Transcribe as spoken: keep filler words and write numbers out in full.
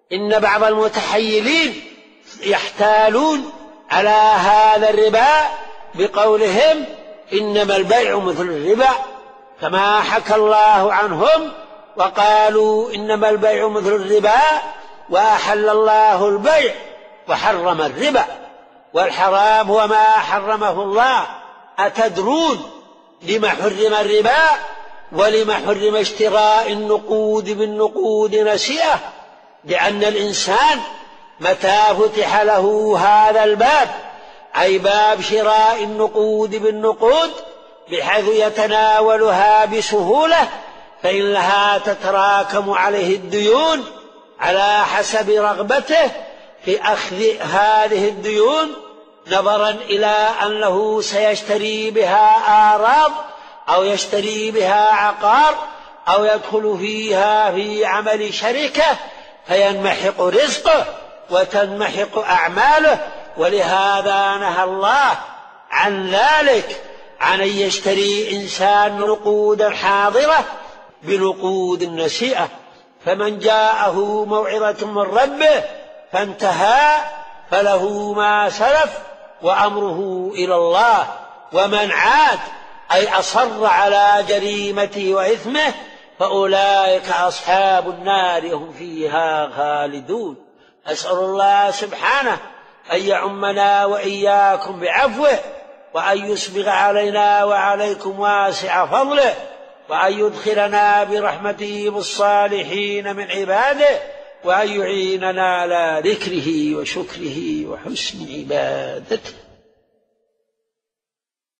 إن بعض المتحيلين يحتالون على هذا الربا بقولهم إنما البيع مثل الربا، كما حكى الله عنهم وقالوا إنما البيع مثل الربا وأحل الله البيع وحرم الربا، والحرام هو ما حرمه الله. أتدرون لما حرم الربا ولما حرم اشتراء النقود بالنقود نسيئة؟ لأن الإنسان متى فتح له هذا الباب، أي باب شراء النقود بالنقود بحيث يتناولها بسهولة، فإنها تتراكم عليه الديون على حسب رغبته في أخذ هذه الديون، نظرا إلى أنه سيشتري بها أعراض أو يشتري بها عقار أو يدخل فيها في عمل شركة، فينمحق رزقه وتنمحق أعماله. ولهذا نهى الله عن ذلك، عن أن يشتري إنسان نقودا حاضرة بنقود نسيئة. فمن جاءه موعظة من ربه فانتهى فله ما سلف وأمره إلى الله، ومن عاد أي أصر على جريمته وإثمه فأولئك أصحاب النار هم فيها خالدون. أسأل الله سبحانه أن يعمنا وإياكم بعفوه، وأن يسبغ علينا وعليكم واسع فضله، وأن يدخلنا برحمته بالصالحين من عباده، وأن يعيننا على ذكره وشكره وحسن عبادته.